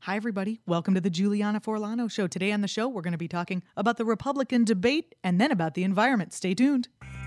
Hi, everybody. Welcome to the Juliana Forlano Show. Today on the show, we're going to be talking about the Republican debate and then about the environment. Stay tuned.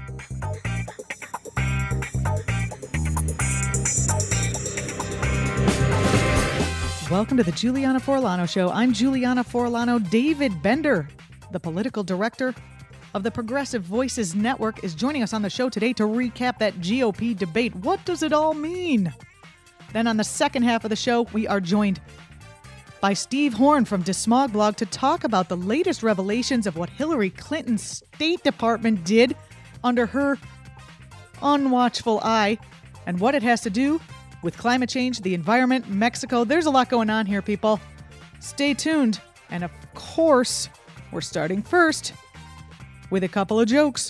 Welcome to the Juliana Forlano Show. I'm Juliana Forlano. David Bender, the political director of the Progressive Voices Network, is joining us on the show today to recap that GOP debate. What does it all mean? Then on the second half of the show, we are joined by Steve Horn from DeSmog Blog to talk about the latest revelations of what Hillary Clinton's State Department did under her unwatchful eye and what it has to do with climate change, the environment, Mexico. There's a lot going on here, people. Stay tuned. And of course, we're starting first with a couple of jokes.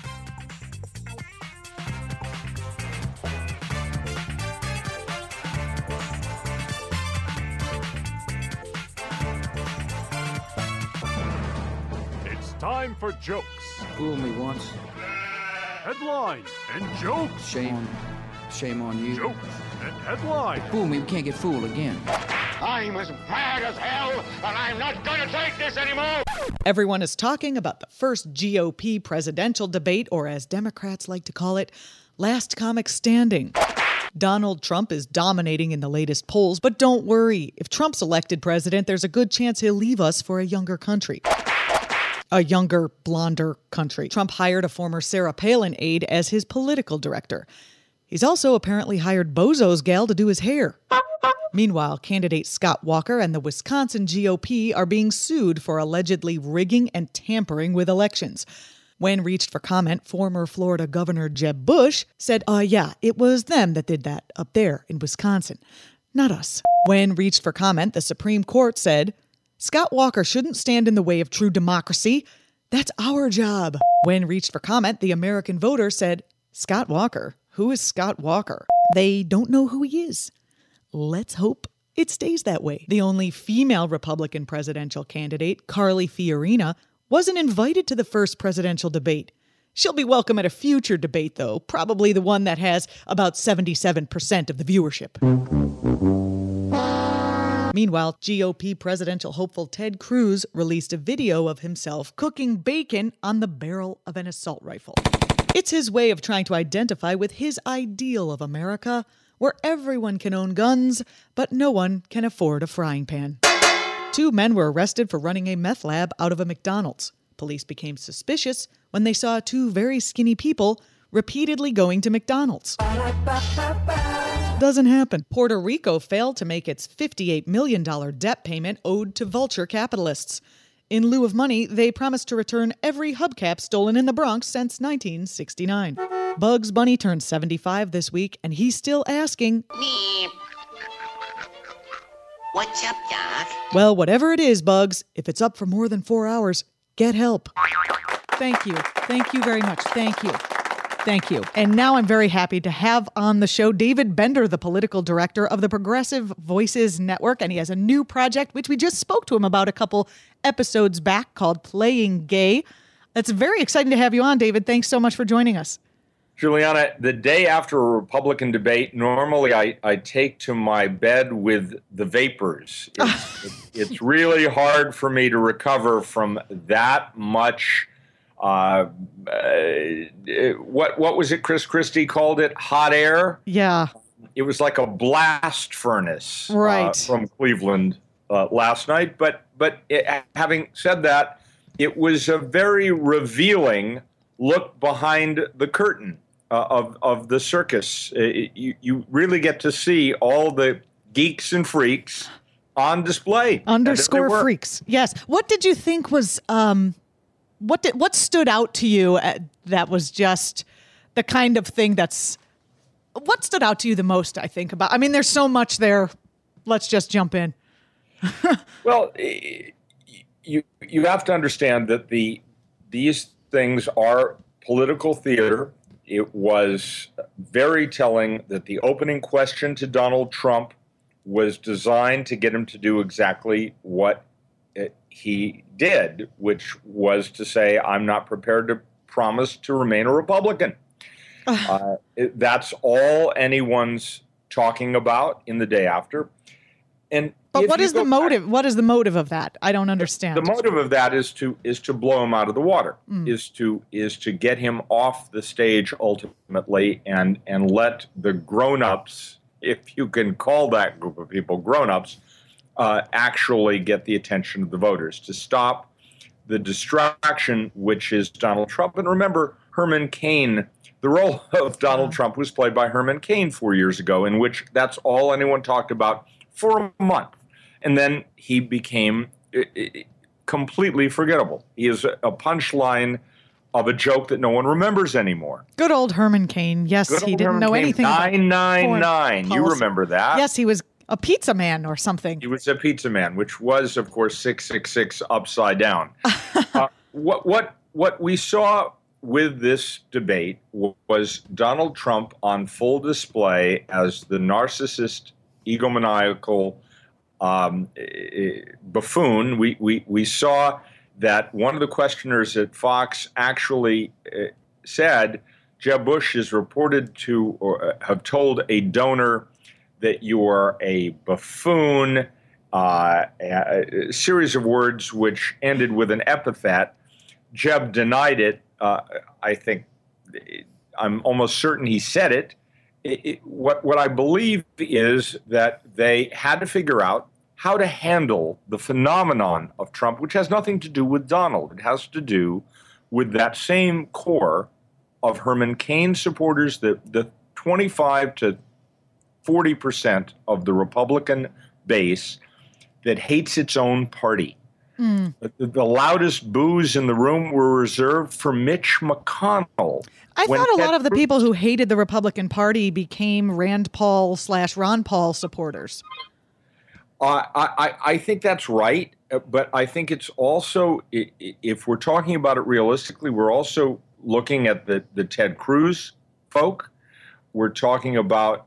Time for jokes. Fool me once. Headline and jokes. Shame on you. Jokes and headline. Fool me, we can't get fooled again. I'm as mad as hell, and I'm not gonna take this anymore! Everyone is talking about the first GOP presidential debate, or as Democrats like to call it, last comic standing. Donald Trump is dominating in the latest polls, but don't worry. If Trump's elected president, there's a good chance he'll leave us for a younger country. A younger, blonder country. Trump hired a former Sarah Palin aide as his political director. He's also apparently hired Bozo's gal to do his hair. Meanwhile, candidate Scott Walker and the Wisconsin GOP are being sued for allegedly rigging and tampering with elections. When reached for comment, former Florida Governor Jeb Bush said, yeah, it was them that did that up there in Wisconsin, not us. When reached for comment, the Supreme Court said, Scott Walker shouldn't stand in the way of true democracy. That's our job. When reached for comment, the American voter said, Scott Walker? Who is Scott Walker? They don't know who he is. Let's hope it stays that way. The only female Republican presidential candidate, Carly Fiorina, wasn't invited to the first presidential debate. She'll be welcome at a future debate, though, probably the one that has about 77% of the viewership. Meanwhile, GOP presidential hopeful Ted Cruz released a video of himself cooking bacon on the barrel of an assault rifle. It's his way of trying to identify with his ideal of America, where everyone can own guns, but no one can afford a frying pan. 2 men were arrested for running a meth lab out of a McDonald's. Police became suspicious when they saw 2 very skinny people repeatedly going to McDonald's. Doesn't happen. Puerto Rico failed to make its $58 million debt payment owed to vulture capitalists. In lieu of money, they promised to return every hubcap stolen in the Bronx since 1969. Bugs Bunny turned 75 this week, and he's still asking, Meep. What's up, Doc? Well, whatever it is, Bugs, if it's up for more than 4 hours, get help. Thank you. Thank you very much. Thank you. Thank you. And now I'm very happy to have on the show David Bender, the political director of the Progressive Voices Network. And he has a new project, which we just spoke to him about a couple episodes back, called Playing Gay. It's very exciting to have you on, David. Thanks so much for joining us. Juliana, the day after a Republican debate, normally I take to my bed with the vapors. It's really hard for me to recover from that much. What was it Chris Christie called it? Hot air? Yeah. It was like a blast furnace from Cleveland last night. But having said that, it was a very revealing look behind the curtain of the circus. You really get to see all the geeks and freaks on display. Underscore freaks. Yes. What did you think was... What stood out to you that was just the kind of thing what stood out to you the most, I think, about? I mean, there's so much there. Let's just jump in. Well, you have to understand that these things are political theater. It was very telling that the opening question to Donald Trump was designed to get him to do exactly what he did, which was to say, I'm not prepared to promise to remain a Republican. That's all anyone's talking about in the day after. And But if what you is the go motive? What is the motive of that? I don't understand. The motive of that is to blow him out of the water, is to get him off the stage ultimately, and let the grown-ups, if you can call that group of people grown-ups, actually get the attention of the voters, to stop the distraction, which is Donald Trump. And remember, Herman Cain, the role of Donald Trump was played by Herman Cain 4 years ago, in which that's all anyone talked about for a month. And then he became completely forgettable. He is a punchline of a joke that no one remembers anymore. Good old Herman Cain. Yes, he didn't know anything about 999. You remember that? Yes, he was a pizza man or something. He was a pizza man, which was, of course, 666 upside down. What we saw with this debate was Donald Trump on full display as the narcissist, egomaniacal buffoon. We saw that one of the questioners at Fox actually said Jeb Bush is reported to have told a donor that you are a buffoon, a series of words which ended with an epithet. Jeb denied it. I'm almost certain he said it. What I believe is that they had to figure out how to handle the phenomenon of Trump, which has nothing to do with Donald. It has to do with that same core of Herman Cain supporters, the 25 to 40% of the Republican base that hates its own party. The loudest boos in the room were reserved for Mitch McConnell. I thought a lot of the people who hated the Republican Party became Rand Paul / Ron Paul supporters. I think that's right, but I think it's also, if we're talking about it realistically, we're also looking at the Ted Cruz folk. We're talking about,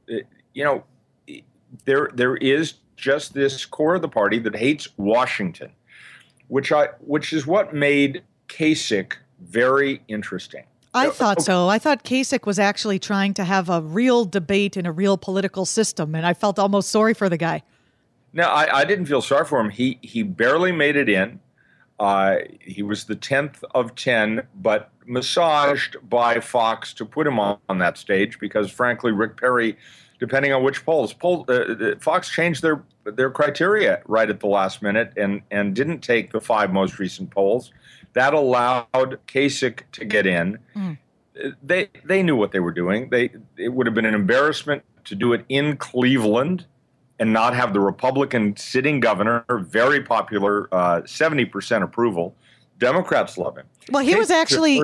there is just this core of the party that hates Washington, which is what made Kasich very interesting. I thought so. I thought Kasich was actually trying to have a real debate in a real political system, and I felt almost sorry for the guy. No, I didn't feel sorry for him. He barely made it in. He was the 10th of 10, but massaged by Fox to put him on that stage because, frankly, Rick Perry, depending on which polls, Fox changed their criteria right at the last minute and didn't take the 5 most recent polls. That allowed Kasich to get in. They knew what they were doing. It would have been an embarrassment to do it in Cleveland and not have the Republican sitting governor, very popular, 70% approval. Democrats love him. Well, he was actually,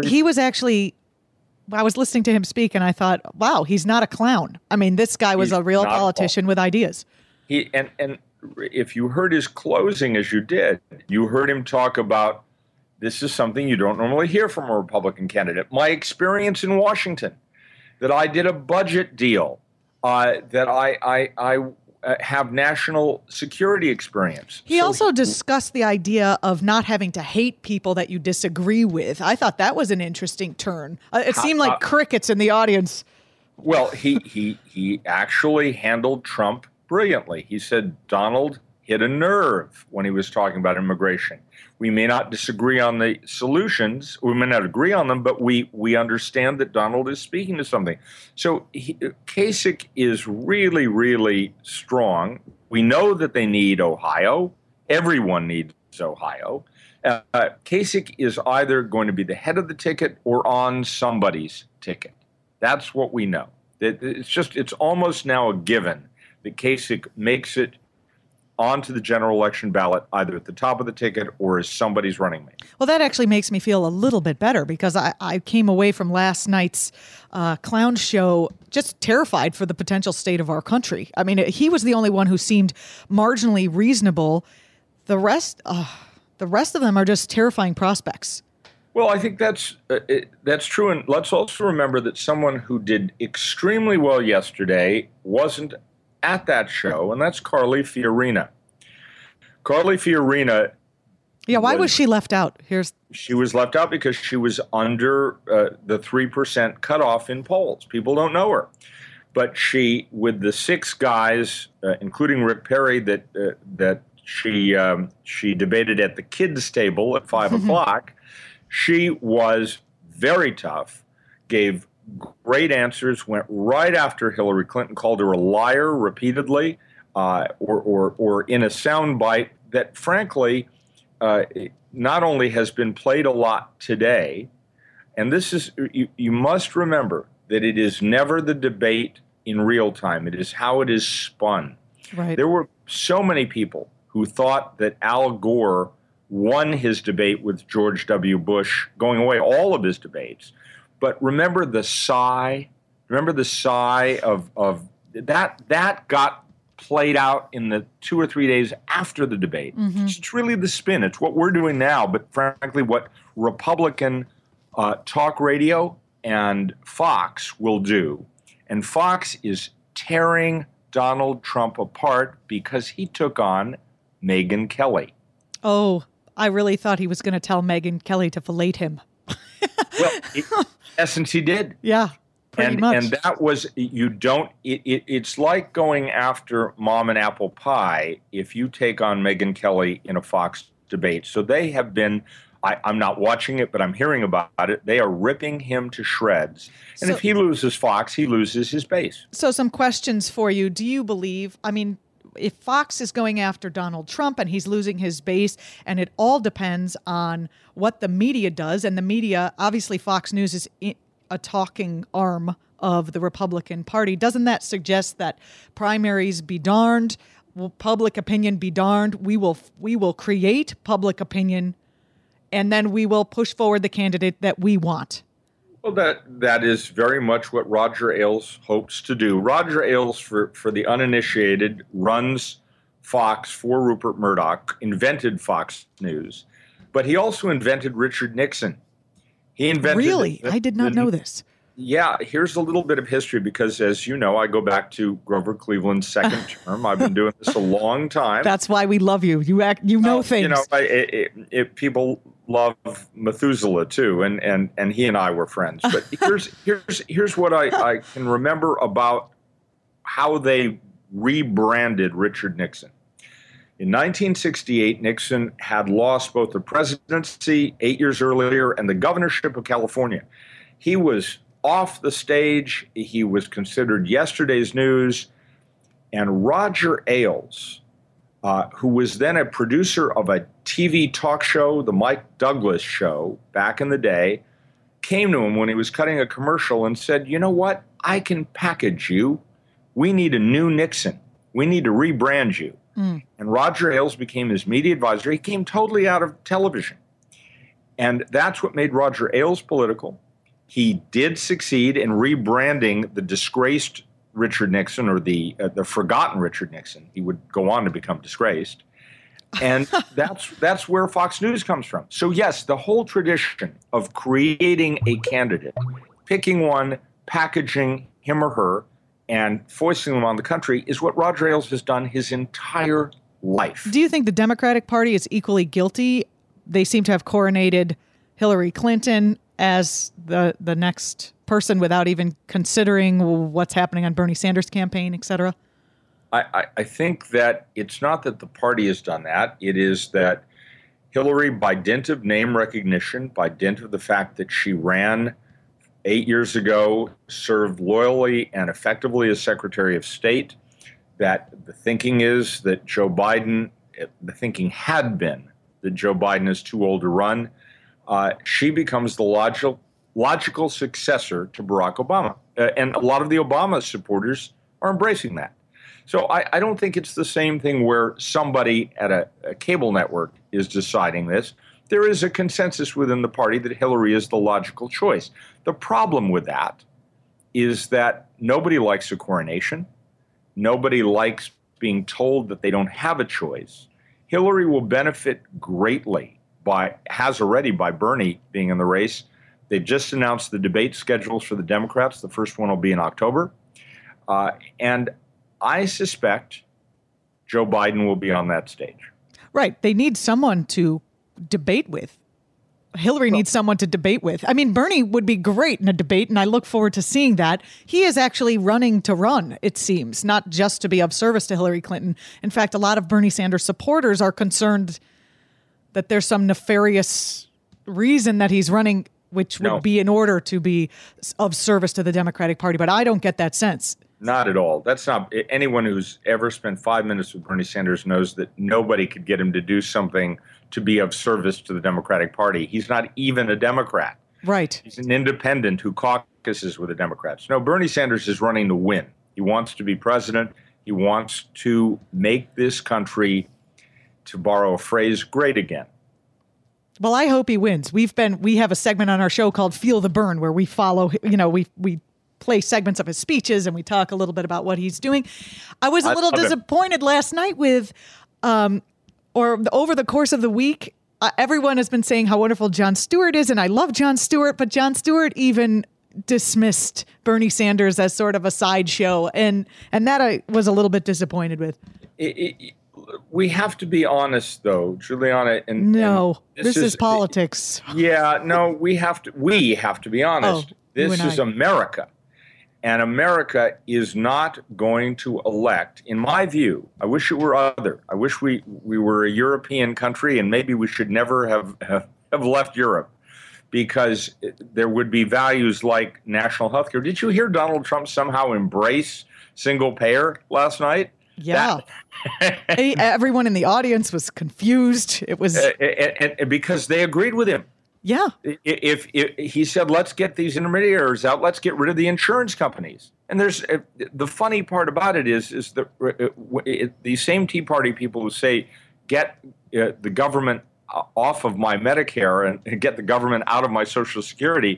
I was listening to him speak and I thought, wow, he's not a clown. I mean, this guy was a real politician with ideas. And if you heard his closing as you did, you heard him talk about, this is something you don't normally hear from a Republican candidate. My experience in Washington, that I did a budget deal, that I have national security experience. He also discussed the idea of not having to hate people that you disagree with. I thought that was an interesting turn. It seemed like crickets in the audience. Well, he actually handled Trump brilliantly. He said Donald hit a nerve when he was talking about immigration. We may not disagree on the solutions, we may not agree on them, but we understand that Donald is speaking to something. So Kasich is really, really strong. We know that they need Ohio. Everyone needs Ohio. Kasich is either going to be the head of the ticket or on somebody's ticket. That's what we know. It's almost now a given that Kasich makes it onto the general election ballot, either at the top of the ticket or as somebody's running mate. Well, that actually makes me feel a little bit better because I came away from last night's clown show just terrified for the potential state of our country. I mean, he was the only one who seemed marginally reasonable. The rest of them are just terrifying prospects. Well, I think that's true. And let's also remember that someone who did extremely well yesterday wasn't at that show, and that's Carly Fiorina. Carly Fiorina. Yeah, why was she left out? She was left out because she was under the 3% cutoff in polls. People don't know her. But she, with the 6 guys, including Rick Perry, that she debated at the kids' table at 5 o'clock, she was very tough, gave great answers, went right after Hillary Clinton, called her a liar repeatedly, or in a soundbite that, frankly, not only has been played a lot today, and this is, you must remember that it is never the debate in real time. It is how it is spun. Right. There were so many people who thought that Al Gore won his debate with George W. Bush, going away all of his debates. But remember the sigh of that got played out in the 2 or 3 days after the debate. It's really the spin. It's what we're doing now, but frankly, what Republican talk radio and Fox will do. And Fox is tearing Donald Trump apart because he took on Megyn Kelly. Oh, I really thought he was going to tell Megyn Kelly to fillet him. Well, in essence, he did. Yeah, pretty much. And that was, it's like going after Mom and Apple Pie if you take on Megyn Kelly in a Fox debate. So they have been, I'm not watching it, but I'm hearing about it. They are ripping him to shreds. And if he loses Fox, he loses his base. So some questions for you. Do you believe, if Fox is going after Donald Trump and he's losing his base, and it all depends on what the media does, and the media, obviously Fox News is a talking arm of the Republican Party, doesn't that suggest that primaries be darned, public opinion be darned, we will create public opinion, and then we will push forward the candidate that we want? Well, that is very much what Roger Ailes hopes to do. Roger Ailes, for the uninitiated, runs Fox for Rupert Murdoch, invented Fox News, but he also invented Richard Nixon. He invented. Really? I did not know this. Yeah, here's a little bit of history because, as you know, I go back to Grover Cleveland's second term. I've been doing this a long time. That's why we love you. You know things. You know, people love Methuselah too, and he and I were friends. But here's what I can remember about how they rebranded Richard Nixon. In 1968, Nixon had lost both the presidency 8 years earlier and the governorship of California. He was off the stage. He was considered yesterday's news. And Roger Ailes, who was then a producer of a TV talk show, the Mike Douglas Show, back in the day, came to him when he was cutting a commercial and said, you know what? I can package you. We need a new Nixon. We need to rebrand you. And Roger Ailes became his media advisor. He came totally out of television. And that's what made Roger Ailes political. He did succeed in rebranding the disgraced Richard Nixon, or the forgotten Richard Nixon. He would go on to become disgraced. And that's where Fox News comes from. So yes, the whole tradition of creating a candidate, picking one, packaging him or her, and foisting them on the country is what Roger Ailes has done his entire life. Do you think the Democratic Party is equally guilty? They seem to have coronated Hillary Clinton as the next person without even considering what's happening on Bernie Sanders' campaign, et cetera? I think that it's not that the party has done that. It is that Hillary, by dint of name recognition, by dint of the fact that she ran 8 years ago, served loyally and effectively as Secretary of State, that the thinking is that Joe Biden, the thinking had been that Joe Biden is too old to run. She becomes the logical successor to Barack Obama. And a lot of the Obama supporters are embracing that. So I don't think it's the same thing where somebody at a cable network is deciding this. There is a consensus within the party that Hillary is the logical choice. The problem with that is that nobody likes a coronation. Nobody likes being told that they don't have a choice. Hillary will benefit greatly has already by Bernie being in the race. They've just announced the debate schedules for the Democrats. The first one will be in October. And I suspect Joe Biden will be on that stage. Right. They need someone to debate with. Hillary needs someone to debate with. I mean, Bernie would be great in a debate, and I look forward to seeing that. He is actually running to run, it seems, not just to be of service to Hillary Clinton. In fact, a lot of Bernie Sanders supporters are concerned that there's some nefarious reason that he's running, which would be in order to be of service to the Democratic Party. But I don't get that sense. Not at all. That's not anyone who's ever spent 5 minutes with Bernie Sanders knows that nobody could get him to do something to be of service to the Democratic Party. He's not even a Democrat. Right. He's an independent who caucuses with the Democrats. No, Bernie Sanders is running to win. He wants to be president. He wants to make this country, to borrow a phrase, great again. Well, I hope he wins. We have a segment on our show called Feel the Burn, where we follow, we play segments of his speeches and we talk a little bit about what he's doing. I was a little disappointed last night with, over the course of the week, everyone has been saying how wonderful Jon Stewart is, and I love Jon Stewart, but Jon Stewart even dismissed Bernie Sanders as sort of a sideshow, and that I was a little bit disappointed with. We have to be honest, though, Juliana. And this is politics. Yeah, no, we have to be honest. This is America. And America is not going to elect, in my view, I wish it were other. I wish we were a European country, and maybe we should never have left Europe, because there would be values like national health care. Did you hear Donald Trump somehow embrace single payer last night? Yeah. Everyone in the audience was confused. It was and because they agreed with him. Yeah. If he said, let's get these intermediaries out, let's get rid of the insurance companies. And there's the funny part about it is that the same Tea Party people who say, get the government off of my Medicare and get the government out of my Social Security,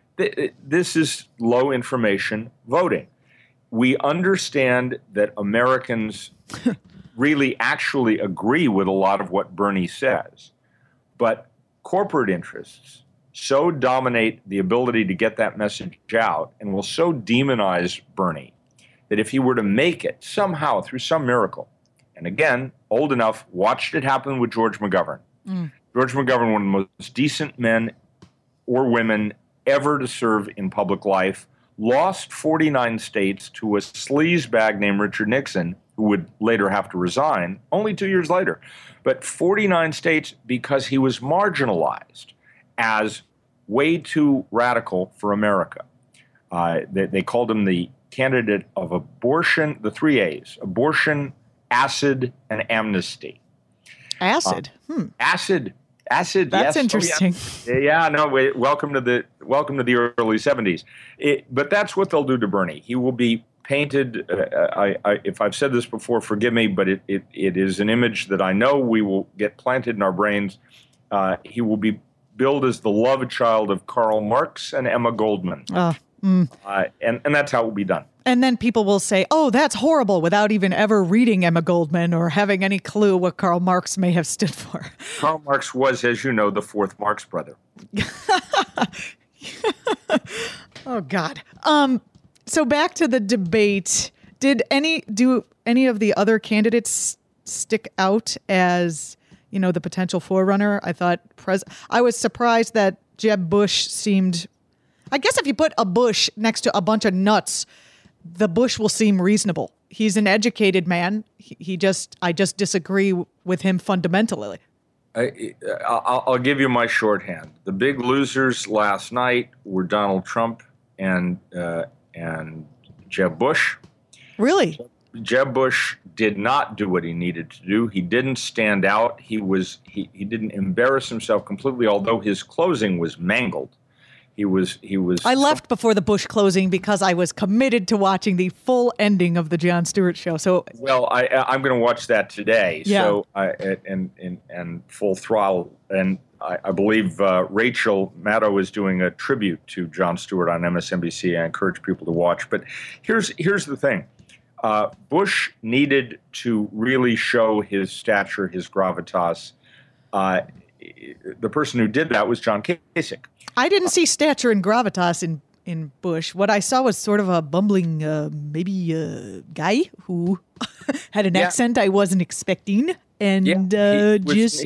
this is low information voting. We understand that Americans really actually agree with a lot of what Bernie says, but corporate interests so dominate the ability to get that message out and will so demonize Bernie that if he were to make it somehow through some miracle, and again, old enough, watched it happen with George McGovern. George McGovern, one of the most decent men or women ever to serve in public life, lost 49 states to a sleazebag named Richard Nixon, who would later have to resign, only 2 years later. But 49 states because he was marginalized as way too radical for America. They called him the candidate of abortion, the 3 A's, abortion, acid, and amnesty. Acid? Acid. That's yes. interesting. Welcome to the early 70s. But that's what they'll do to Bernie. He will be painted. If I've said this before, forgive me, but it is an image that I know we will get planted in our brains. He will be billed as the love child of Karl Marx and Emma Goldman. And that's how it will be done. And then people will say, oh, that's horrible, without even ever reading Emma Goldman or having any clue what Karl Marx may have stood for. Karl Marx was, as you know, the fourth Marx brother. Oh, God. So back to the debate. Do any of the other candidates stick out as, the potential forerunner? I thought I was surprised that Jeb Bush seemed, I guess if you put a Bush next to a bunch of nuts, the Bush will seem reasonable. He's an educated man. I just disagree with him fundamentally. I'll give you my shorthand. The big losers last night were Donald Trump and Jeb Bush. Really? Jeb Bush did not do what he needed to do. He didn't stand out. He didn't embarrass himself completely, although his closing was mangled. He was. I left before the Bush closing because I was committed to watching the full ending of the Jon Stewart show. So, well, I'm going to watch that today. Yeah. So, and full throttle. And I believe Rachel Maddow is doing a tribute to Jon Stewart on MSNBC. I encourage people to watch. But here's the thing: Bush needed to really show his stature, his gravitas. The person who did that was John Kasich. I didn't see stature and gravitas in Bush. What I saw was sort of a bumbling, guy who had an accent I wasn't expecting, and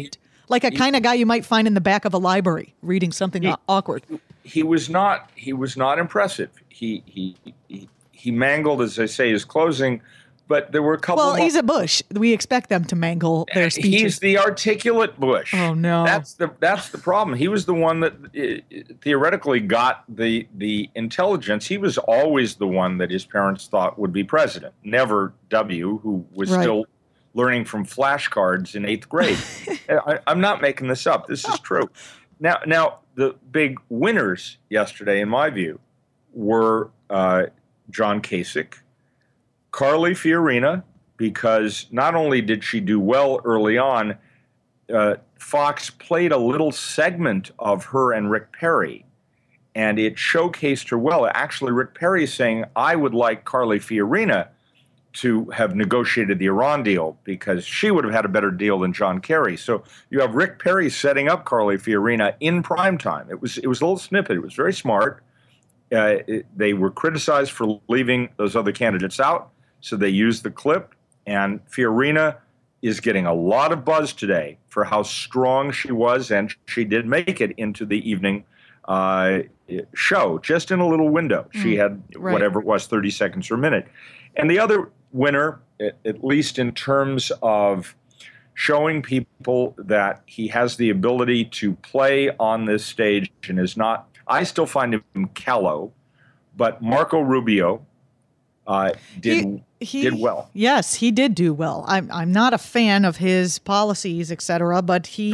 Like a kind of guy you might find in the back of a library reading something awkward. He was not impressive. He mangled, as I say, his closing, but there were a couple. Well, he's a Bush. We expect them to mangle their speeches. He's the articulate Bush. Oh no, that's the problem. He was the one that theoretically got the intelligence. He was always the one that his parents thought would be president. Never W, who was still learning from flashcards in 8th grade. I'm not making this up. This is true. Now the big winners yesterday, in my view, were John Kasich, Carly Fiorina, because not only did she do well early on, Fox played a little segment of her and Rick Perry, and it showcased her well. Actually, Rick Perry is saying, I would like Carly Fiorina to have negotiated the Iran deal because she would have had a better deal than John Kerry. So you have Rick Perry setting up Carly Fiorina in prime time. It was a little snippet. It was very smart. They were criticized for leaving those other candidates out, so they used the clip. And Fiorina is getting a lot of buzz today for how strong she was, and she did make it into the evening show, just in a little window. She had whatever it was, 30 seconds or a minute. And the other winner, at least in terms of showing people that he has the ability to play on this stage and is not, I still find him callow, but Marco Rubio did well. Yes, he did do well. I'm not a fan of his policies, etc., but he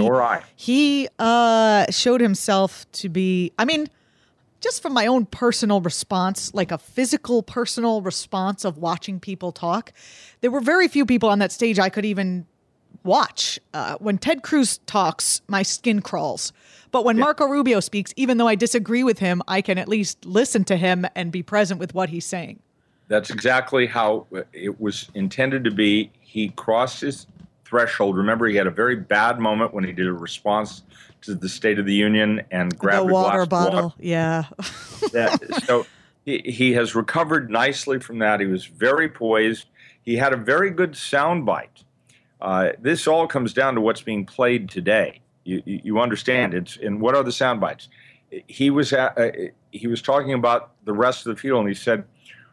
showed himself to be, I mean, just from my own personal response, like a physical personal response of watching people talk, there were very few people on that stage I could even watch. When Ted Cruz talks, my skin crawls. But when Marco Rubio speaks, even though I disagree with him, I can at least listen to him and be present with what he's saying. That's exactly how it was intended to be. He crossed his threshold. Remember, he had a very bad moment when he did a response to the State of the Union and grabbed the a water glass bottle. Water. Yeah. So he has recovered nicely from that. He was very poised. He had a very good soundbite. This all comes down to what's being played today. You understand? And what are the sound bites? He was talking about the rest of the field, and he said,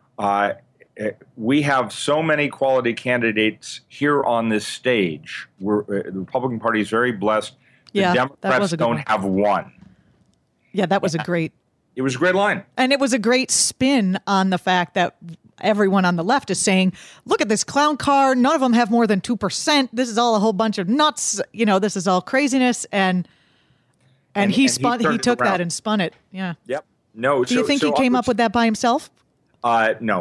we have so many quality candidates here on this stage. The Republican Party is very blessed. The Democrats don't have one. Yeah, that was a great... It was a great line. And it was a great spin on the fact that everyone on the left is saying, look at this clown car. None of them have more than 2%. This is all a whole bunch of nuts. You know, this is all craziness. And he took that and spun it. Yeah. Yep. No. Do you think he came up with that by himself? No.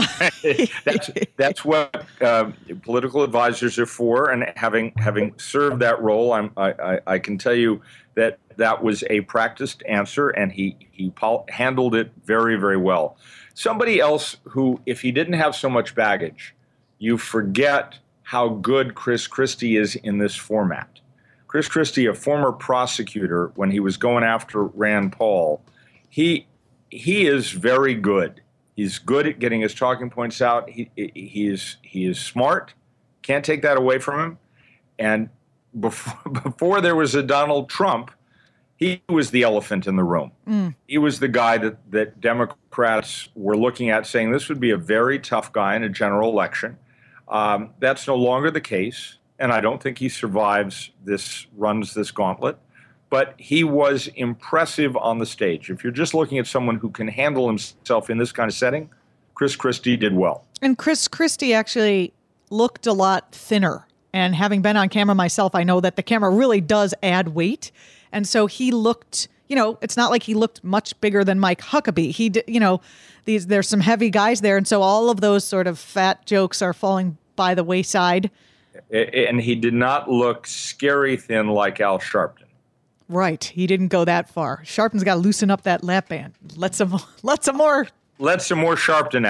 That's what political advisors are for, and having served that role, I can tell you that was a practiced answer, and he handled it very, very well. Somebody else who, if he didn't have so much baggage, you forget how good Chris Christie is in this format. Chris Christie, a former prosecutor, when he was going after Rand Paul, he is very good. He's good at getting his talking points out. He is smart. Can't take that away from him. And before there was a Donald Trump, he was the elephant in the room. He was the guy that Democrats were looking at, saying this would be a very tough guy in a general election. That's no longer the case, and I don't think he runs this gauntlet. But he was impressive on the stage. If you're just looking at someone who can handle himself in this kind of setting, Chris Christie did well. And Chris Christie actually looked a lot thinner. And having been on camera myself, I know that the camera really does add weight. And so he looked, it's not like he looked much bigger than Mike Huckabee. He did, there's some heavy guys there. And so all of those sort of fat jokes are falling by the wayside. And he did not look scary thin like Al Sharpton. Right. He didn't go that far. Sharpton's got to loosen up that lap band. Let some more. Let some more Sharpton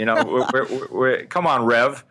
out. Come on, Rev.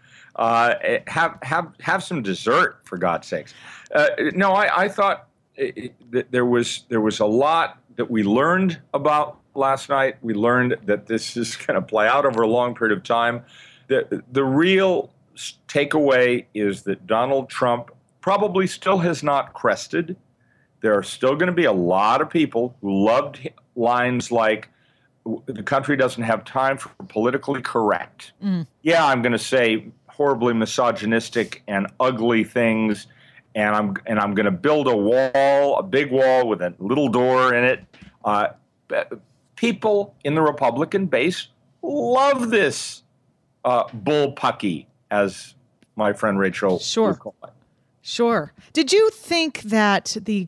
Have some dessert, for God's sakes. I thought that there was a lot that we learned about last night. We learned that this is going to play out over a long period of time. The real takeaway is that Donald Trump probably still has not crested. There are still going to be a lot of people who loved lines like, the country doesn't have time for politically correct. Yeah, I'm going to say horribly misogynistic and ugly things, and I'm going to build a big wall with a little door in it. People in the Republican base love this bullpucky, as my friend Rachel would call it. Sure. Did you think that the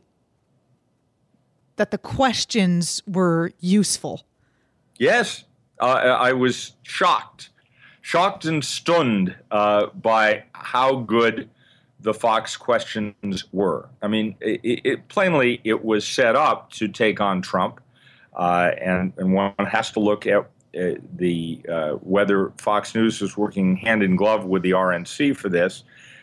questions were useful? Yes, I was shocked and stunned by how good the Fox questions were. I mean, plainly it was set up to take on Trump, and one has to look at whether Fox News is working hand in glove with the RNC for this.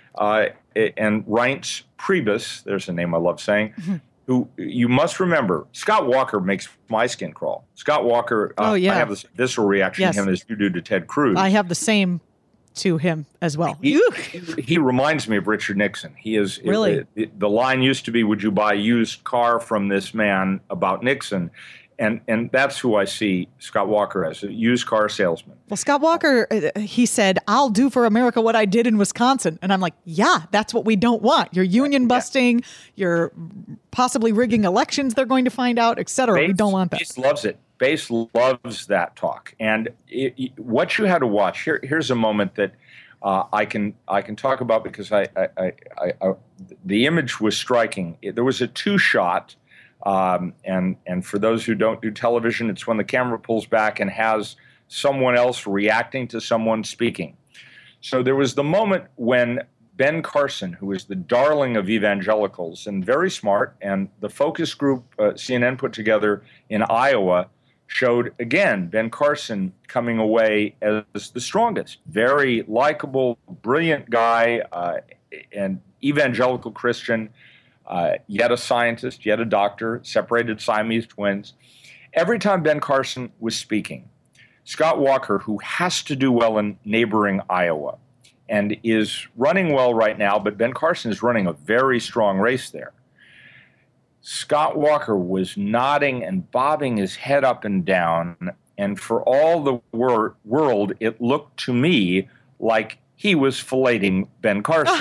And Reince Priebus, there's a name I love saying, who you must remember, Scott Walker makes my skin crawl. Scott Walker, I have this visceral reaction to him as you do to Ted Cruz. I have the same to him as well. He reminds me of Richard Nixon. He is really. The line used to be, "Would you buy a used car from this man?" about Nixon. And that's who I see Scott Walker as, a used car salesman. Well, Scott Walker, he said, "I'll do for America what I did in Wisconsin." And I'm like, yeah, that's what we don't want. You're union busting. You're possibly rigging elections they're going to find out, et cetera. We don't want that. Base loves it. Base loves that talk. And what you had to watch, here's a moment that I can talk about because the image was striking. There was a two-shot. And for those who don't do television, it's when the camera pulls back and has someone else reacting to someone speaking. So there was the moment when Ben Carson, who is the darling of evangelicals and very smart, and the focus group CNN put together in Iowa showed, again, Ben Carson coming away as the strongest. Very likable, brilliant guy, and evangelical Christian. Yet a scientist, yet a doctor, separated Siamese twins. Every time Ben Carson was speaking, Scott Walker, who has to do well in neighboring Iowa and is running well right now, but Ben Carson is running a very strong race there. Scott Walker was nodding and bobbing his head up and down, and for all the world, it looked to me like he was filleting Ben Carson.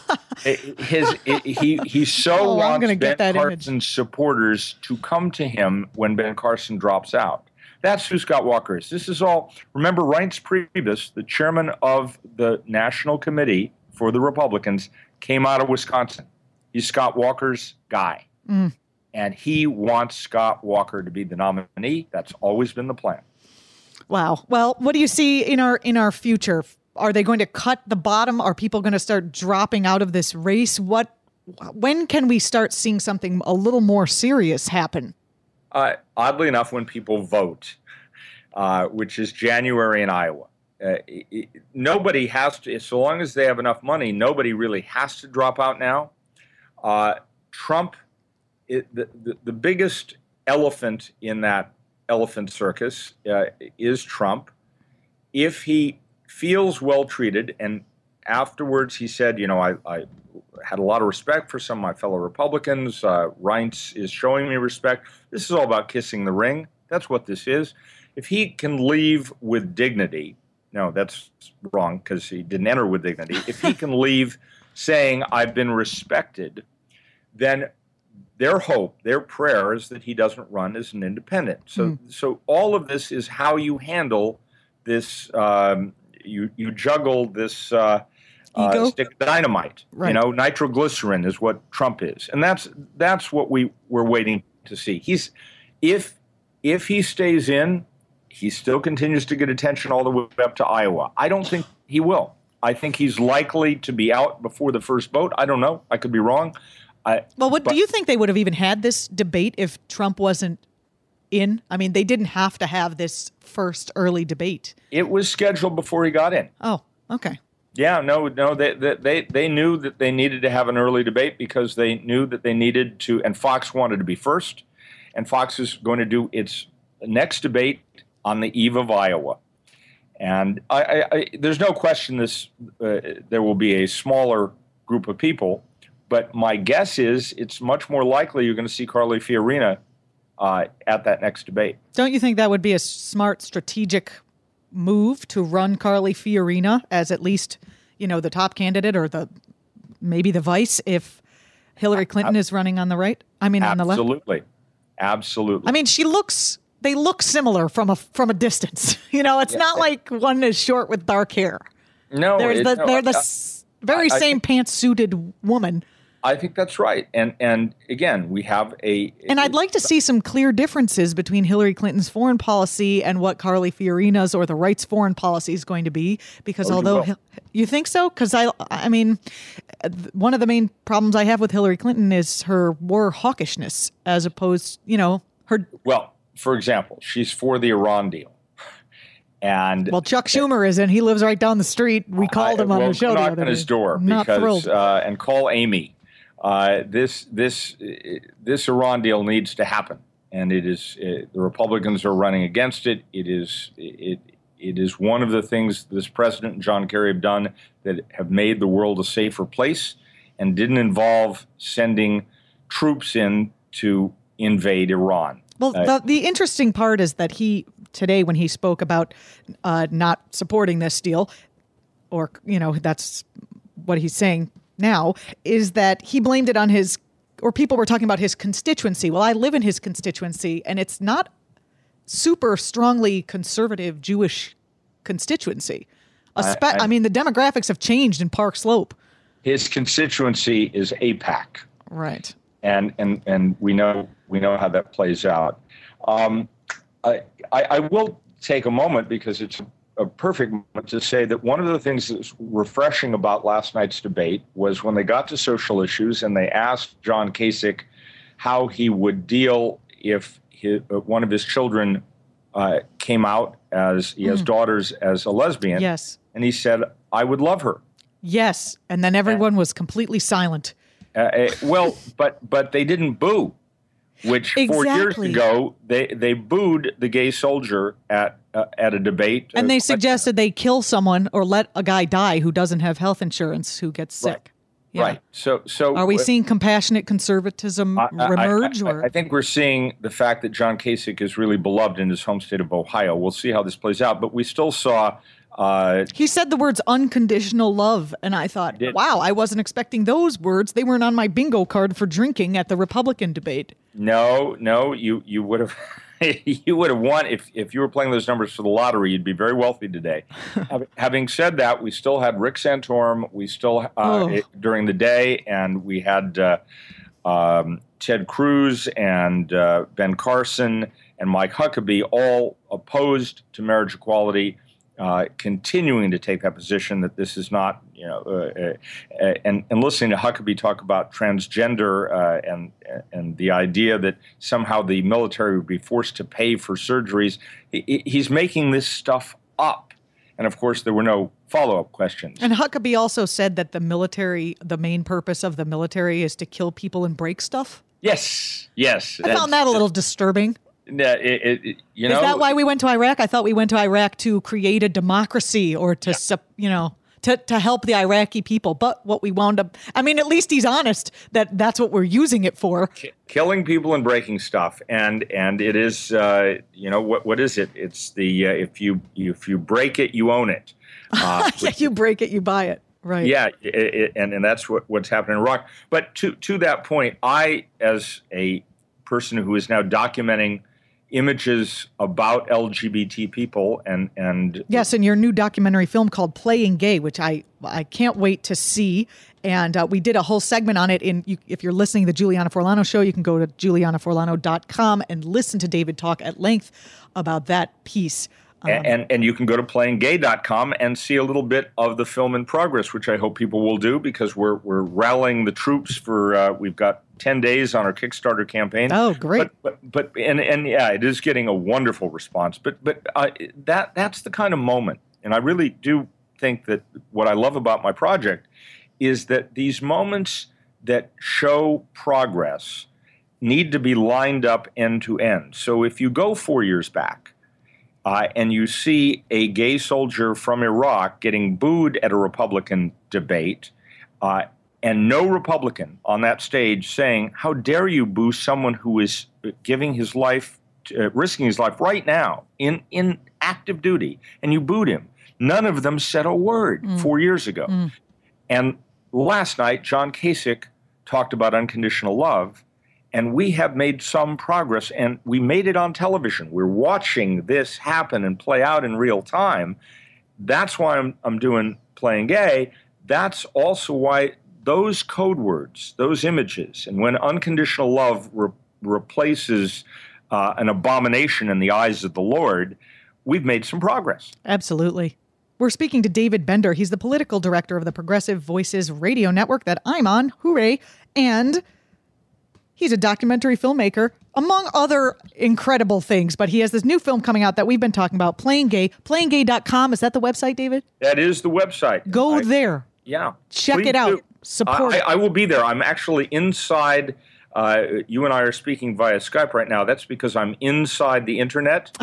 He so wants Ben Carson's supporters to come to him when Ben Carson drops out. That's who Scott Walker is. This is all. Remember, Reince Priebus, the chairman of the National Committee for the Republicans, came out of Wisconsin. He's Scott Walker's guy. And he wants Scott Walker to be the nominee. That's always been the plan. Wow. Well, what do you see in our future? Are they going to cut the bottom? Are people going to start dropping out of this race? When can we start seeing something a little more serious happen? Oddly enough, when people vote, which is January in Iowa. Nobody has to, so long as they have enough money, nobody really has to drop out now. Trump, the biggest elephant in that elephant circus is Trump. If he feels well treated, and afterwards he said, I had a lot of respect for some of my fellow Republicans. Reince is showing me respect. This is all about kissing the ring. That's what this is. If he can leave with dignity, no, that's wrong because he didn't enter with dignity. If he can leave saying, I've been respected, then their hope, their prayer is that he doesn't run as an independent. So all of this is how you handle this. You juggle this stick of dynamite. Right. Nitroglycerin is what Trump is, and that's what we're waiting to see. If he stays in, he still continues to get attention all the way up to Iowa. I don't think he will. I think he's likely to be out before the first vote. I don't know. I could be wrong. Do you think they would have even had this debate if Trump wasn't in? I mean, they didn't have to have this first early debate. It was scheduled before he got in. Oh, okay. Yeah, no, they knew that they needed to have an early debate because they knew that they needed to, and Fox wanted to be first, and Fox is going to do its next debate on the eve of Iowa. And there's no question there will be a smaller group of people, But my guess is it's much more likely you're going to see Carly Fiorina at that next debate. Don't you think that would be a smart strategic move to run Carly Fiorina as at least, the top candidate or maybe the vice if Hillary Clinton is running on the right? I mean, on the left? Absolutely. I mean, they look similar from a distance. It's not like one is short with dark hair. No, they're the very same pantsuited woman. I think that's right. And again, we have And I'd like to see some clear differences between Hillary Clinton's foreign policy and what Carly Fiorina's or the right's foreign policy is going to be. Because you think so? Because I mean, one of the main problems I have with Hillary Clinton is her war hawkishness as opposed, her. Well, for example, she's for the Iran deal. And Chuck Schumer is, and he lives right down the street. We called him on the show. Knock on his door because and call Amy. This Iran deal needs to happen, and the Republicans are running against it. It is one of the things this president and John Kerry have done that have made the world a safer place, and didn't involve sending troops in to invade Iran. Well, the interesting part is that today when he spoke about not supporting this deal, or that's what he's saying now, is that he blamed it on people were talking about his constituency. Well, I live in his constituency, and it's not super strongly conservative Jewish constituency. I mean, the demographics have changed in Park Slope. His constituency is AIPAC. Right. And we know how that plays out. I will take a moment, because it's a perfect moment to say that one of the things that's refreshing about last night's debate was when they got to social issues and they asked John Kasich how he would deal if one of his children came out as he has daughters as a lesbian. Yes. And he said, I would love her. Yes. And then everyone was completely silent. But they didn't boo, which 4 years ago they booed the gay soldier at a debate. And they suggested they kill someone or let a guy die who doesn't have health insurance who gets sick. Right. Yeah. Right. So are we seeing compassionate conservatism emerge? I think we're seeing the fact that John Kasich is really beloved in his home state of Ohio. We'll see how this plays out. But we still saw. He said the words unconditional love, and I thought, wow, I wasn't expecting those words. They weren't on my bingo card for drinking at the Republican debate. No, you would have. You would have won if you were playing those numbers for the lottery. You'd be very wealthy today. Having said that, we still had Rick Santorum. We still during the day, and we had Ted Cruz and Ben Carson and Mike Huckabee all opposed to marriage equality, continuing to take that position that this is not, and listening to Huckabee talk about transgender and the idea that somehow the military would be forced to pay for surgeries. He's making this stuff up. And of course, there were no follow-up questions. And Huckabee also said that the main purpose of the military is to kill people and break stuff. Yes. I found that a little disturbing. Is that why we went to Iraq? I thought we went to Iraq to create a democracy or to help the Iraqi people. But what we wound up, I mean, at least he's honest that that's what we're using it for. Killing people and breaking stuff. And it is, what is it? It's the, if you break it, you own it. You break it, you buy it. Right. Yeah. And that's what's happening in Iraq. But to that point, I, as a person who is now documenting images about LGBT people and yes, and your new documentary film called Playing Gay, which I can't wait to see. And we did a whole segment on it. If you're listening to the Juliana Forlano show, you can go to julianaforlano.com and listen to David talk at length about that piece. And you can go to playinggay.com and see a little bit of the film in progress, which I hope people will do, because we're rallying the troops for we've got 10 days on our Kickstarter campaign. Oh, great! But it is getting a wonderful response. But that's the kind of moment, and I really do think that what I love about my project is that these moments that show progress need to be lined up end to end. So if you go 4 years back. And you see a gay soldier from Iraq getting booed at a Republican debate, and no Republican on that stage saying, how dare you boo someone who is giving his life, risking his life right now in active duty, and you booed him. None of them said a word 4 years ago. And last night, John Kasich talked about unconditional love, and we have made some progress, and we made it on television. We're watching this happen and play out in real time. That's why I'm doing Playing Gay. That's also why those code words, those images, and when unconditional love replaces an abomination in the eyes of the Lord, we've made some progress. Absolutely. We're speaking to David Bender. He's the political director of the Progressive Voices radio network that I'm on. Hooray. And he's a documentary filmmaker, among other incredible things. But he has this new film coming out that we've been talking about, Playing Gay. PlayingGay.com. Is that the website, David? That is the website. Go there. Yeah. Check it out. Support it. I will be there. I'm actually inside. You and I are speaking via Skype right now. That's because I'm inside the internet.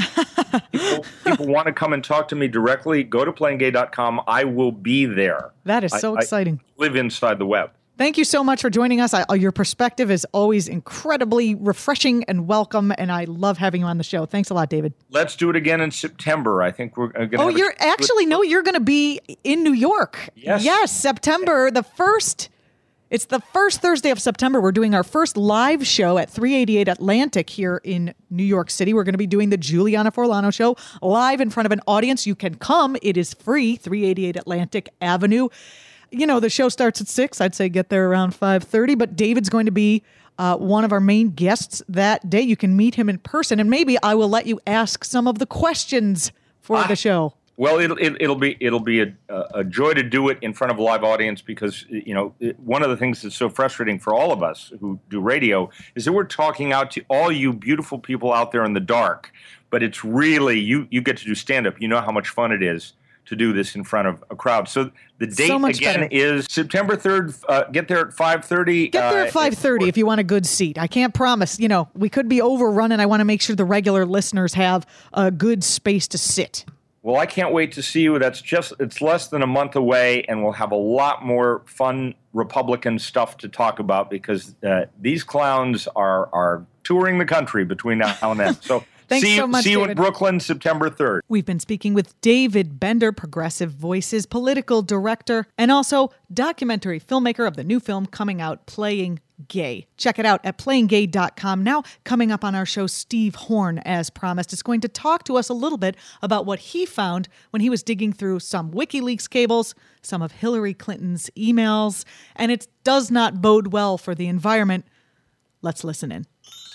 People want to come and talk to me directly. Go to playinggay.com. I will be there. That is so exciting. I live inside the web. Thank you so much for joining us. Your perspective is always incredibly refreshing and welcome, and I love having you on the show. Thanks a lot, David. Let's do it again in September. I think we're going to you're going to be in New York. Yes, September the 1st. It's the first Thursday of September. We're doing our first live show at 388 Atlantic here in New York City. We're going to be doing the Juliana Forlano Show live in front of an audience. You can come. It is free, 388 Atlantic Avenue. You know, the show starts at 6. I'd say get there around 5:30. But David's going to be one of our main guests that day. You can meet him in person. And maybe I will let you ask some of the questions for the show. Well, it'll be a joy to do it in front of a live audience because, you know, one of the things that's so frustrating for all of us who do radio is that we're talking out to all you beautiful people out there in the dark. But it's really, you get to do stand-up. You know how much fun it is to do this in front of a crowd. So the date, again, is September 3rd. Get there at 5:30. Get there at 5:30 if you want a good seat. I can't promise. You know, we could be overrun, and I want to make sure the regular listeners have a good space to sit. Well, I can't wait to see you. It's less than a month away, and we'll have a lot more fun Republican stuff to talk about because these clowns are touring the country between now and then. So Thanks so much, see you David. in Brooklyn, September 3rd. We've been speaking with David Bender, Progressive Voices political director, and also documentary filmmaker of the new film coming out, Playing Gay. Check it out at playinggay.com. Now, coming up on our show, Steve Horn, as promised, is going to talk to us a little bit about what he found when he was digging through some WikiLeaks cables, some of Hillary Clinton's emails, and it does not bode well for the environment. Let's listen in.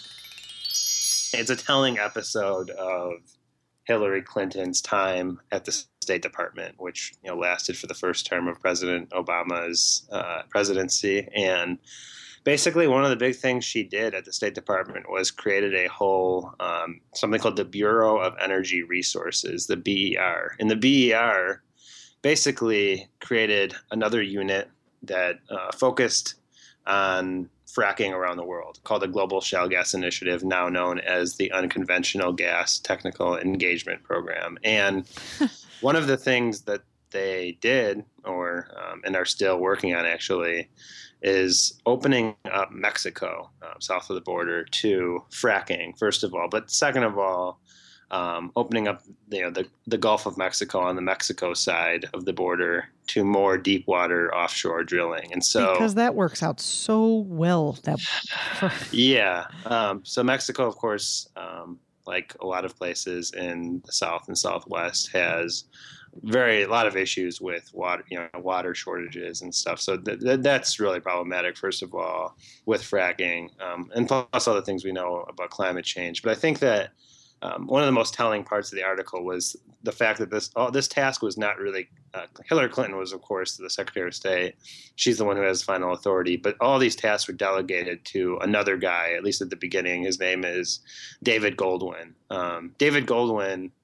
It's a telling episode of Hillary Clinton's time at the State Department, which lasted for the first term of President Obama's presidency. And basically, one of the big things she did at the State Department was created a whole something called the Bureau of Energy Resources, the BER. And the BER basically created another unit that focused on fracking around the world, called the Global Shale Gas Initiative, now known as the Unconventional Gas Technical Engagement Program. And one of the things that they did, and are still working on actually, is opening up Mexico, south of the border, to fracking, first of all. But second of all, opening up the Gulf of Mexico on the Mexico side of the border to more deep water offshore drilling. And so because that works out so well. Yeah. So Mexico, of course, like a lot of places in the South and Southwest, has a lot of issues with water shortages and stuff. So that's really problematic, first of all, with fracking, and plus other things we know about climate change. But I think that one of the most telling parts of the article was the fact that this task was not really Hillary Clinton was, of course, the Secretary of State. She's the one who has final authority. But all these tasks were delegated to another guy, at least at the beginning. His name is David Goldwyn. David Goldwyn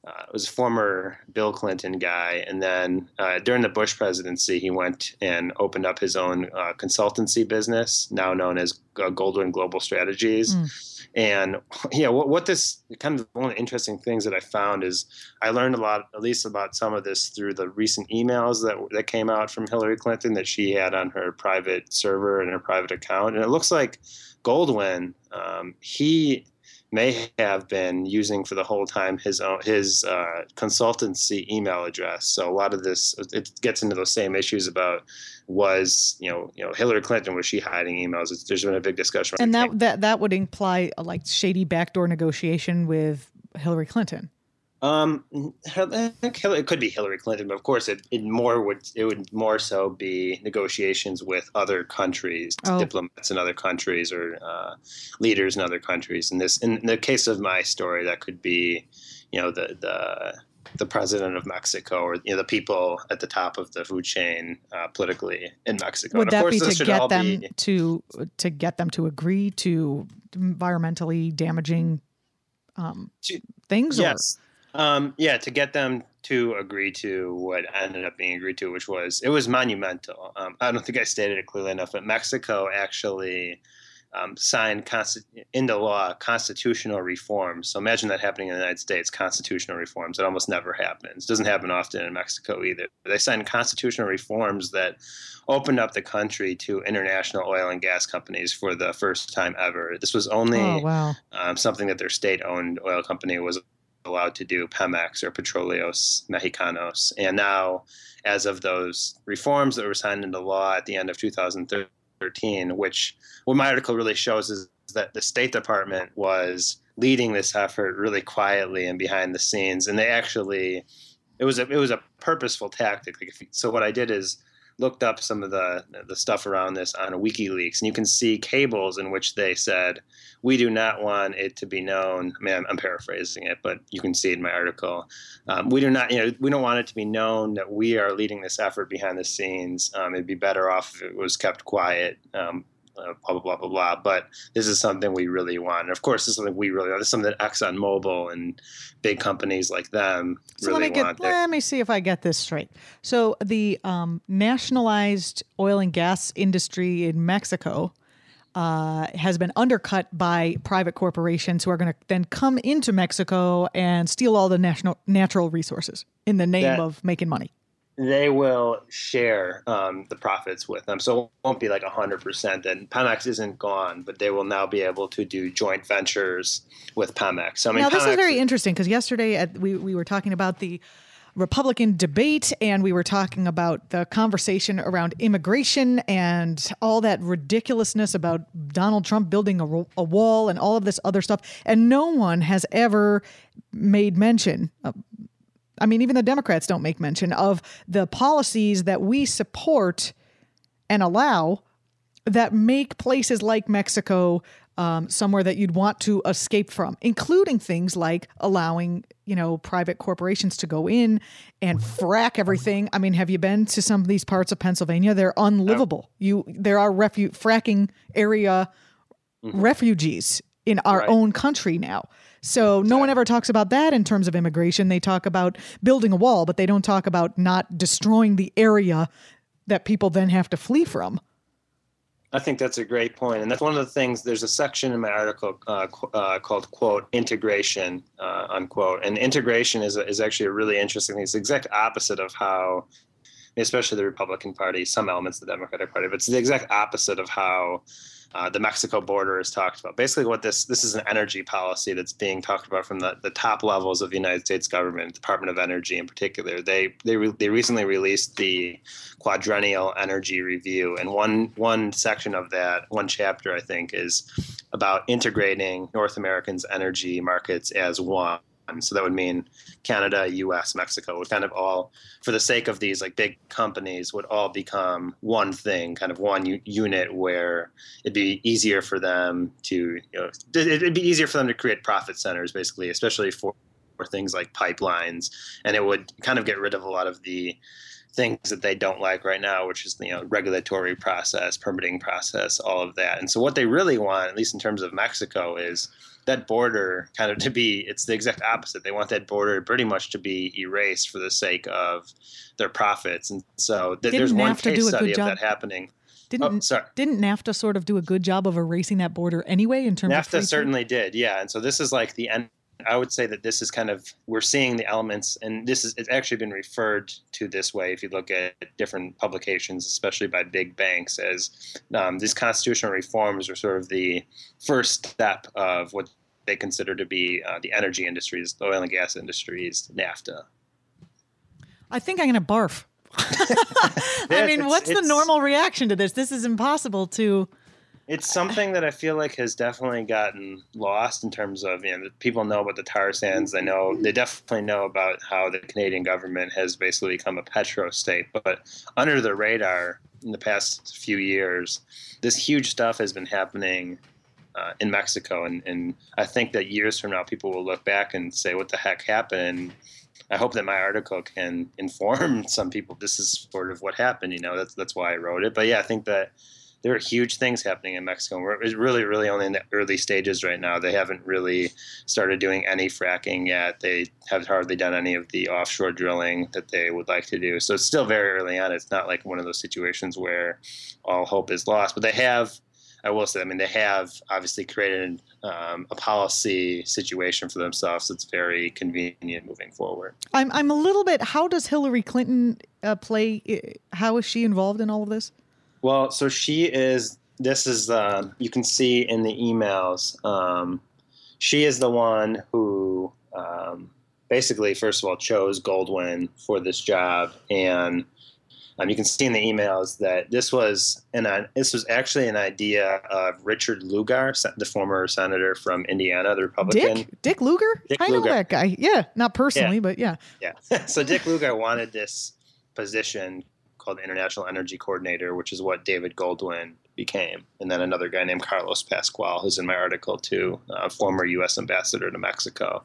was a former Bill Clinton guy. And then during the Bush presidency, he went and opened up his own consultancy business, now known as Goldwyn Global Strategies. And what this kind of one of the interesting things that I found is I learned a lot, at least about some of this through the recent emails that came out from Hillary Clinton that she had on her private server and her private account. And it looks like Goldwyn, he may have been using for the whole time his consultancy email address. So a lot of this, it gets into those same issues about Hillary Clinton, was she hiding emails? There's been a big discussion. And that would imply a shady backdoor negotiation with Hillary Clinton. I think it could be Hillary Clinton, but of course it would more so be negotiations with other countries, diplomats in other countries, or leaders in other countries. In the case of my story, that could be, the president of Mexico, or the people at the top of the food chain politically in Mexico. Would that be to get them to agree to environmentally damaging things? Yes. To get them to agree to what ended up being agreed to, which was monumental. I don't think I stated it clearly enough, but Mexico actually signed into law constitutional reforms. So imagine that happening in the United States, constitutional reforms. It almost never happens. It doesn't happen often in Mexico either. They signed constitutional reforms that opened up the country to international oil and gas companies for the first time ever. This was only something that their state-owned oil company was allowed to do, Pemex or Petróleos Mexicanos. And now, as of those reforms that were signed into law at the end of 2013, which what my article really shows is that the State Department was leading this effort really quietly and behind the scenes. And they actually, it was a purposeful tactic. So what I did is looked up some of the stuff around this on WikiLeaks, and you can see cables in which they said, we do not want it to be known. I mean, I'm paraphrasing it, but you can see it in my article. We don't want it to be known that we are leading this effort behind the scenes. It'd be better off if it was kept quiet. Blah, blah, blah, blah, blah. But this is something we really want. And of course, this is something we really want. This is something that ExxonMobil and big companies like them really want. Let me see if I get this straight. So the nationalized oil and gas industry in Mexico has been undercut by private corporations who are going to then come into Mexico and steal all the natural resources in the name of making money. They will share the profits with them. So it won't be 100%. And Pemex isn't gone, but they will now be able to do joint ventures with Pemex. So, now, this is very interesting because yesterday we were talking about the Republican debate, and we were talking about the conversation around immigration and all that ridiculousness about Donald Trump building a wall and all of this other stuff. And no one has ever made mention even the Democrats don't make mention of the policies that we support and allow that make places like Mexico somewhere that you'd want to escape from, including things like allowing, private corporations to go in and frack everything. I mean, have you been to some of these parts of Pennsylvania? They're unlivable. There are fracking area refugees in our own country now. So no one ever talks about that in terms of immigration. They talk about building a wall, but they don't talk about not destroying the area that people then have to flee from. I think that's a great point. And that's one of the things, there's a section in my article called, quote, integration, unquote. And integration is actually a really interesting thing. It's the exact opposite of how, especially the Republican Party, some elements of the Democratic Party, but it's the exact opposite of how the Mexico border is talked about. Basically, what this is an energy policy that's being talked about from the top levels of the United States government, Department of Energy in particular. They recently released the Quadrennial Energy Review, and one section of that, one chapter, I think, is about integrating North Americans' energy markets as one. So that would mean Canada, U.S., Mexico would kind of all, for the sake of these big companies, would all become one thing, kind of one unit where it'd be easier for them to, it'd be easier for them to create profit centers, basically, especially for things like pipelines. And it would kind of get rid of a lot of the things that they don't like right now, which is, regulatory process, permitting process, all of that. And so what they really want, at least in terms of Mexico, is that border kind of to be, it's the exact opposite. They want that border pretty much to be erased for the sake of their profits. And so there's one case study of that happening. Didn't NAFTA sort of do a good job of erasing that border anyway in terms of NAFTA certainly did, yeah. And so this is like the end. I would say that this is kind of, we're seeing the elements, and it's actually been referred to this way if you look at different publications, especially by big banks, as these constitutional reforms are sort of the first step of what they consider to be the energy industries, the oil and gas industries, NAFTA. I think I'm going to barf. I mean, what's the normal reaction to this? This is impossible to... It's something that I feel like has definitely gotten lost in terms of, people know about the tar sands. They definitely know about how the Canadian government has basically become a petro state. But under the radar in the past few years, this huge stuff has been happening in Mexico. And I think that years from now, people will look back and say, what the heck happened? I hope that my article can inform some people. This is sort of what happened. That's why I wrote it. But yeah, I think that there are huge things happening in Mexico. We're really, really only in the early stages right now. They haven't really started doing any fracking yet. They have hardly done any of the offshore drilling that they would like to do. So it's still very early on. It's not like one of those situations where all hope is lost. But they have, I will say, they have obviously created a policy situation for themselves that's very convenient moving forward. I'm a little bit, how does Hillary Clinton play? How is she involved in all of this? Well, so you can see in the emails, she is the one who basically, first of all, chose Goldwyn for this job. And you can see in the emails that this was actually an idea of Richard Lugar, the former senator from Indiana, the Republican. Dick Lugar? I know that guy. Yeah, not personally, but yeah. Yeah. So Dick Lugar wanted this position called International Energy Coordinator, which is what David Goldwyn became. And then another guy named Carlos Pascual, who's in my article too, former U.S. ambassador to Mexico.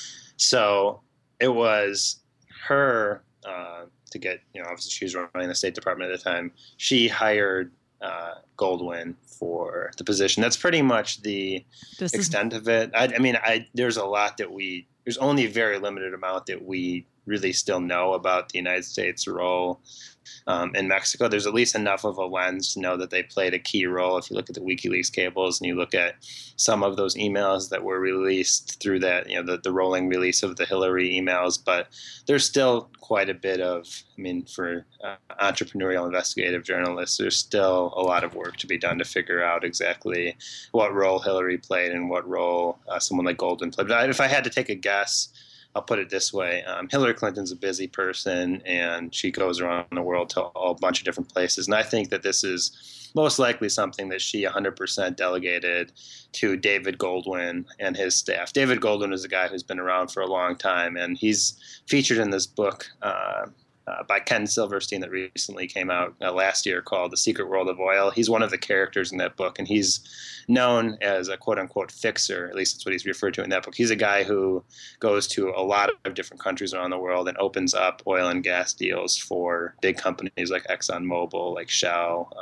So it was her to get, obviously she was running the State Department at the time. She hired Goldwyn for the position. That's pretty much the extent of it. There's a lot there's only a very limited amount that we really still know about the United States role in Mexico. There's at least enough of a lens to know that they played a key role. If you look at the WikiLeaks cables and you look at some of those emails that were released through that, the rolling release of the Hillary emails, but there's still quite a bit of, for entrepreneurial investigative journalists, there's still a lot of work to be done to figure out exactly what role Hillary played and what role someone like Goldwyn played. But if I had to take a guess, I'll put it this way. Hillary Clinton's a busy person, and she goes around the world to a bunch of different places. And I think that this is most likely something that she 100% delegated to David Goldwyn and his staff. David Goldwyn is a guy who's been around for a long time, and he's featured in this book by Ken Silverstein that recently came out last year called The Secret World of Oil. He's one of the characters in that book, and he's known as a quote-unquote fixer. At least that's what he's referred to in that book. He's a guy who goes to a lot of different countries around the world and opens up oil and gas deals for big companies like ExxonMobil, like Shell,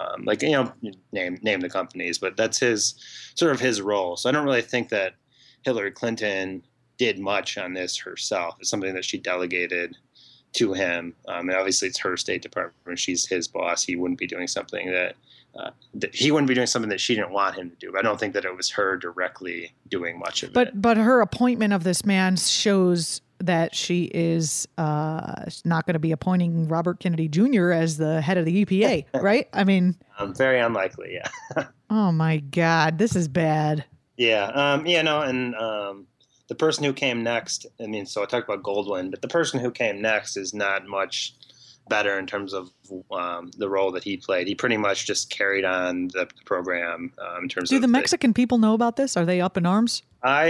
name the companies. But that's his role. So I don't really think that Hillary Clinton did much on this herself. It's something that she delegated to him. And obviously it's her State Department. She's his boss. He wouldn't be doing something that she didn't want him to do. But I don't think that it was her directly doing much of it. But her appointment of this man shows that she is not going to be appointing Robert Kennedy Jr. as the head of the EPA, right? Very unlikely. Yeah. Oh my God, this is bad. Yeah. The person who came next, so I talked about Goldwyn, but the person who came next is not much better in terms of the role that he played. He pretty much just carried on the program in terms of... Do the Mexican people know about this? Are they up in arms?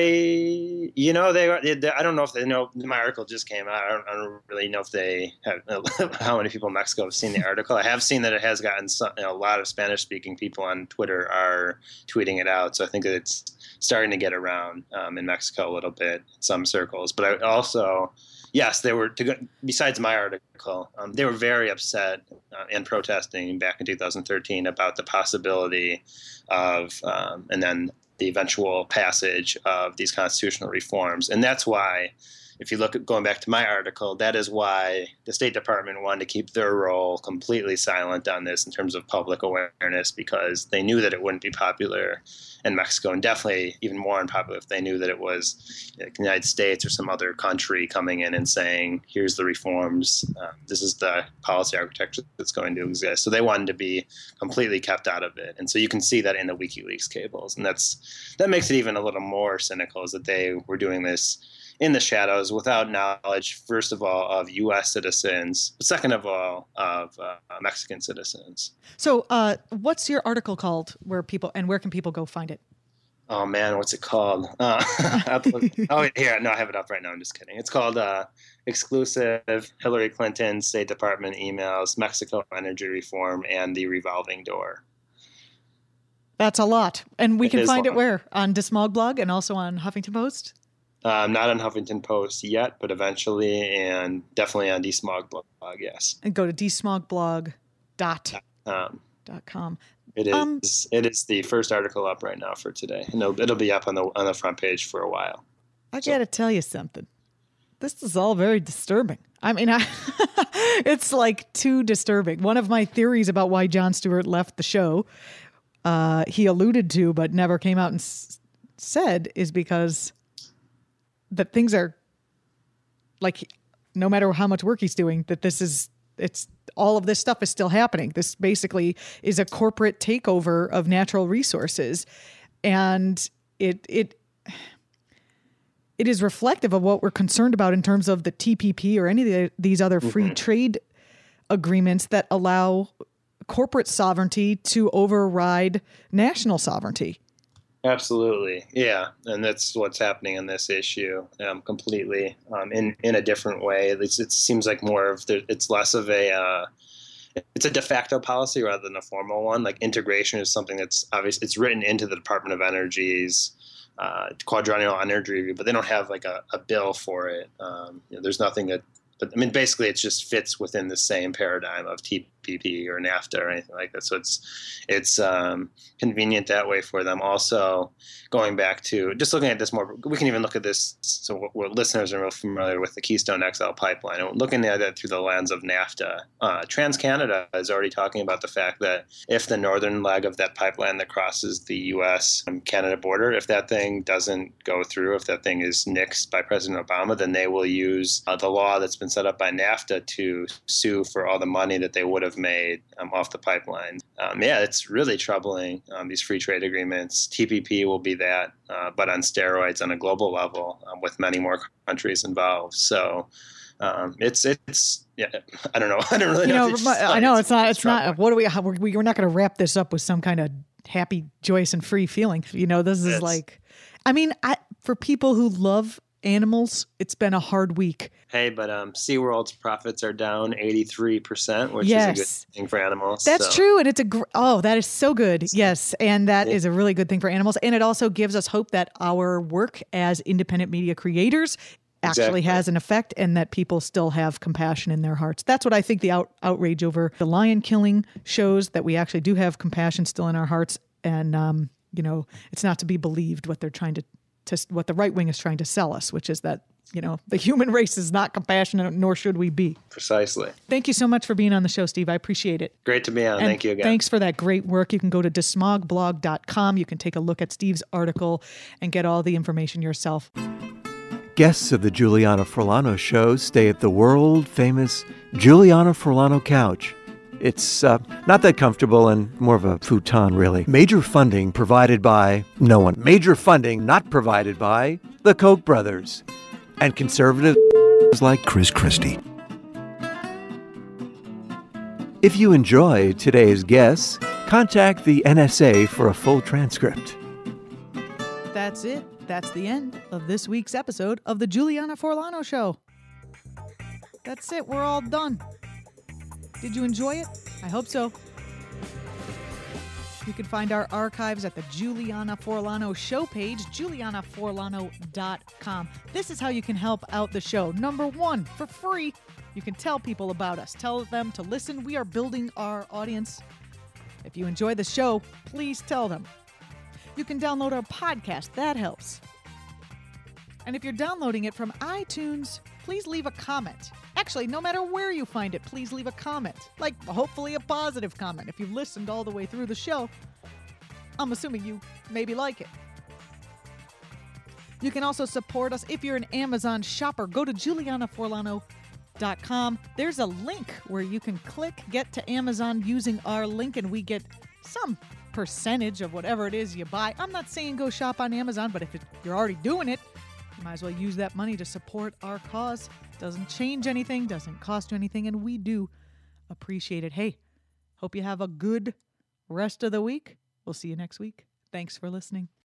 I don't know if they know. My article just came out. I don't really know if they have how many people in Mexico have seen the article. I have seen that it has gotten a lot of Spanish-speaking people on Twitter are tweeting it out. So I think that it's starting to get around in Mexico a little bit in some circles. But I also, yes, they were, besides my article, they were very upset and protesting back in 2013 about the possibility of, and then the eventual passage of these constitutional reforms. And that's why, if you look at going back to my article, that is why the State Department wanted to keep their role completely silent on this in terms of public awareness, because they knew that it wouldn't be popular in Mexico, and definitely even more unpopular if they knew that it was the United States or some other country coming in and saying, here's the reforms, this is the policy architecture that's going to exist. So they wanted to be completely kept out of it. And so you can see that in the WikiLeaks cables. And that makes it even a little more cynical, is that they were doing this in the shadows without knowledge, first of all, of U.S. citizens, but second of all, of Mexican citizens. So what's your article called, where can people go find it? Oh, man, what's it called? Here, no, I have it up right now. I'm just kidding. It's called Exclusive Hillary Clinton State Department Emails, Mexico Energy Reform, and the Revolving Door. That's a lot. And we can find it where? On Desmogblog and also on Huffington Post? Not on Huffington Post yet, but eventually, and definitely on Desmogblog, yes. And go to desmogblog.com. It is the first article up right now for today. And it'll be up on the front page for a while. I got to tell you something. This is all very disturbing. I mean, it's like too disturbing. One of my theories about why Jon Stewart left the show, he alluded to but never came out and said, is because that things are like, no matter how much work he's doing, that it's all of this stuff is still happening. This basically is a corporate takeover of natural resources. And it is reflective of what we're concerned about in terms of the TPP or any of these other free trade agreements that allow corporate sovereignty to override national sovereignty. Absolutely. Yeah. And that's what's happening in this issue completely in a different way. At least it seems like it's less of it's a de facto policy rather than a formal one. Like integration is something that's obvious. It's written into the Department of Energy's quadrennial energy review, but they don't have like a bill for it. There's nothing but I mean, basically it just fits within the same paradigm of TPP or NAFTA or anything like that. So it's convenient that way for them. Also, going back to just looking at this more, we can even look at this. So what listeners are real familiar with the Keystone XL pipeline, and looking at it through the lens of NAFTA, TransCanada is already talking about the fact that if the northern leg of that pipeline that crosses the U.S. and Canada border, if that thing doesn't go through, if that thing is nixed by President Obama, then they will use the law that's been set up by NAFTA to sue for all the money that they would have made off the pipeline. It's really troubling, these free trade agreements. TPP will be that, but on steroids on a global level with many more countries involved. So it's I don't know. I don't really know. I know it's not. What do we're not going to wrap this up with some kind of happy, joyous, and free feeling. This is like, I mean, for people who love animals, it's been a hard week. Hey, but SeaWorld's profits are down 83%, which is a good thing for animals. That's true. And it's that is so good. Yes. And that is a really good thing for animals. And it also gives us hope that our work as independent media creators actually has an effect, and that people still have compassion in their hearts. That's what I think the outrage over the lion killing shows, that we actually do have compassion still in our hearts. And, it's not to be believed what they're trying to what the right wing is trying to sell us, which is that, the human race is not compassionate, nor should we be. Precisely. Thank you so much for being on the show, Steve. I appreciate it. Great to be on. Thank you again. Thanks for that great work. You can go to desmogblog.com. You can take a look at Steve's article and get all the information yourself. Guests of the Juliana Forlano Show stay at the world-famous Juliana Forlano couch. It's not that comfortable and more of a futon, really. Major funding provided by no one. Major funding not provided by the Koch brothers and conservatives like Chris Christie. If you enjoy today's guests, contact the NSA for a full transcript. That's it. That's the end of this week's episode of the Juliana Forlano Show. That's it. We're all done. Did you enjoy it? I hope so. You can find our archives at the Juliana Forlano show page, julianaforlano.com. This is how you can help out the show. Number one, for free, you can tell people about us. Tell them to listen. We are building our audience. If you enjoy the show, please tell them. You can download our podcast. That helps. And if you're downloading it from iTunes, please leave a comment. Actually, no matter where you find it, please leave a comment. Like, hopefully a positive comment. If you've listened all the way through the show, I'm assuming you maybe like it. You can also support us if you're an Amazon shopper. Go to julianaforlano.com. There's a link where you can click Get to Amazon using our link, and we get some percentage of whatever it is you buy. I'm not saying go shop on Amazon, but if you're already doing it, you might as well use that money to support our cause. Doesn't change anything, doesn't cost you anything, and we do appreciate it. Hey, hope you have a good rest of the week. We'll see you next week. Thanks for listening.